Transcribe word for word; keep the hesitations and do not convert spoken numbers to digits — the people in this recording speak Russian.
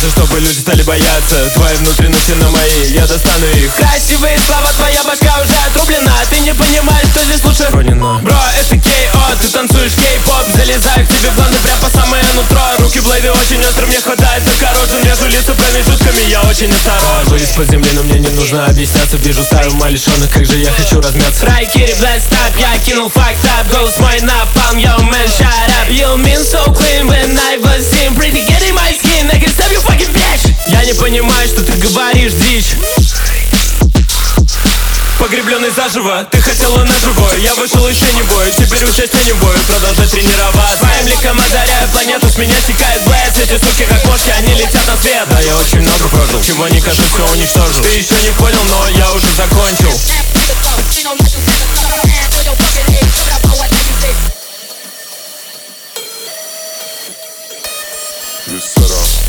Хочется, чтобы люди стали бояться твои внутренности на мои, я достану их. Красивые слова, твоя башка уже отрублена. Ты не понимаешь, что здесь лучше Ронина. Бро, это кей о, ты танцуешь кей-поп. Залезаю к тебе в планы прям по самое нутро. Руки блейды очень острые, мне хватает только рожу. Между лица промежутками, я очень осторожен. Из-под земли, но мне не нужно объясняться. Вижу старую малишонок, как же я хочу размяться. Рай, кири, блэд, стап, я кинул факт up. Голос мой напалм, yo man, shut up. You mean so clean when I was in pretty get in my skin. I can stop you fucking bitch. Я не понимаю, что ты говоришь дичь. Погребленный заживо, ты хотела на живое. Я вышел еще не бою, теперь участие не бою. Продолжать тренироваться. Своим ликом озаряю планету, с меня стекает блэд. Эти суки как мошки, они летят на свет. Да, я очень много прожил, чего не кажется, все уничтожил. Ты еще не понял, но я уже закончил. Just set up.